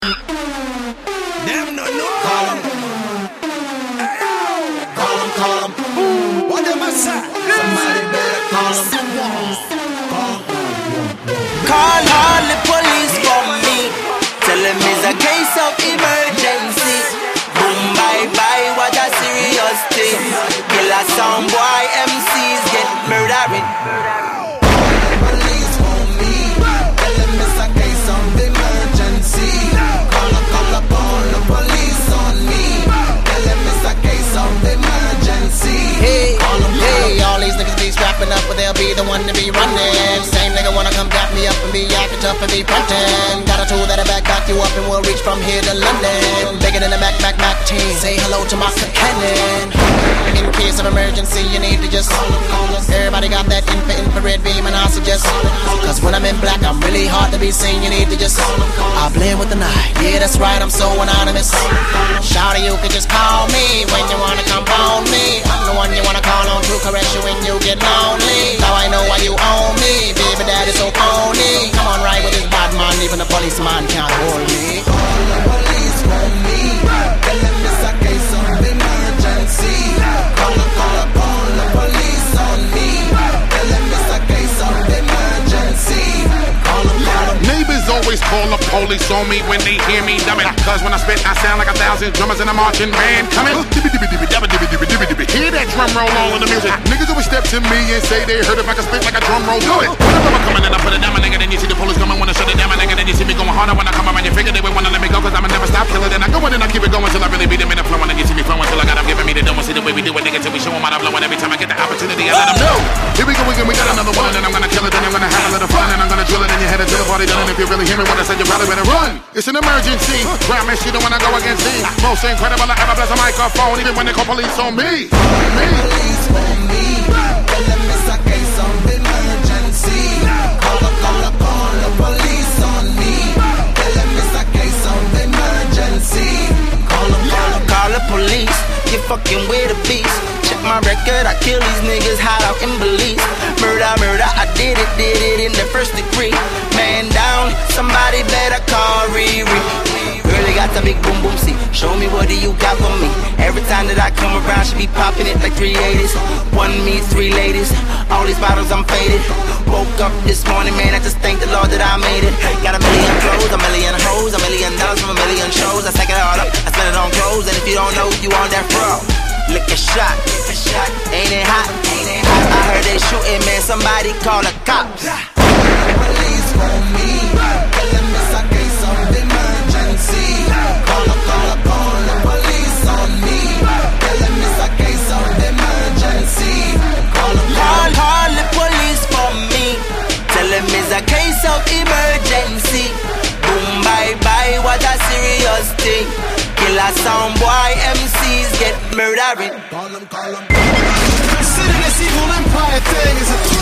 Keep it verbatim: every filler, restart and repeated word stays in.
Them no know. Call 'em. Call 'em, call 'em. What them a say? Somebody better call 'em. Call all the police for me. Tell them it's a case of emergency. Boom, bye bye, what a serious thing. Killer sound boy, M Cs get murdering. Police for me. Tell them it's a case of emergency. Call up, call up all the police on me. Tell them it's a case of emergency. Hey, hey, all these niggas be strapping up, but they'll be the one to be running. Same nigga wanna come gap me up and be acting tough and be frontin'. Got a tool that'll back back you up and we'll reach from here to London. Bigger than the Mac Mac Mac team. Say hello to my cannon. In case of emergency, you need to just everybody got that infra infrared beam, and I suggest, cause when I'm in black, I'm really hard to be seen. You need to just I blend with the night. Yeah, that's right, I'm so anonymous. Shawty, you can just call me when you wanna come on me. I'm the one you wanna call on to caress you when you get lonely. Now I know why you own me, baby daddy so phony. Come on, right with this bad man, even the policeman can't hold me. Call the police for me. Tell them it's a case of emergency. Call up, call up all the police on me. Tell them it's a case of emergency. Call up, call up. Neighbors always call the police on me when they hear me dumbing. Cause when I spit, I sound like a thousand drummers in a marching band coming. Hear that drum roll all in the music. Niggas always step to me and say they heard if I can spit like a drum roll. Do it. Whenever I'm coming and I put it down, my nigga, then you see the police coming, wanna shut it down, my nigga, then you see me going harder when I come around your figure. They would wanna let me go cause I'ma never stop killing. Then I go in and I keep it going till I really beat them in the flow. And then you see me flowing till I got them giving me the dome. See the way we do it, nigga, till we show them how I'm blowing. Every time I get the opportunity, I let them know. Here we go again, we got another one, and then I'm gonna kill it, then I'm gonna have a little fun, and I'm gonna drill it, and you're headed to the party done. And if you really hear me when I said you probably better run. It's an emergency. Promise you don't wanna go against me. Most incredible I ever bless a microphone, even when they call police on me. Me. Police for me. Tell them it's a case of emergency. Call up, call up all the police on me. Tell them it's a case of emergency. Call up, call up. Call the police, you fucking with a beast. Check my record, I kill these niggas hot out in Belize. Murder, murder, I did it, did it in the first degree. Man down, somebody better call Riri. Really got the big boom boom, see. Show me what do you got for me. Every time that I come around, she be popping it like three eighties. One me, three ladies. All these bottles, I'm faded. Woke up this morning, man, I just thank the Lord that I made it. Got a million clothes, a million hoes, a million dollars from a million shows. I stack it all up, I spend it on clothes. And if you don't know, you on that fro. Lick a shot, ain't it hot? Ain't it hot? I heard they shooting, man. Somebody call the cops. Police for me. Tell them it's a case of emergency. Call up, call up all the police on me. Tell them it's a case of emergency. Call up, Call, call the police for me. Tell them it's a case of emergency. Boom, bye bye, what a serious thing. Killer sound boy, M Cs get murdering. call them, call them. Consider this evil empire thing as a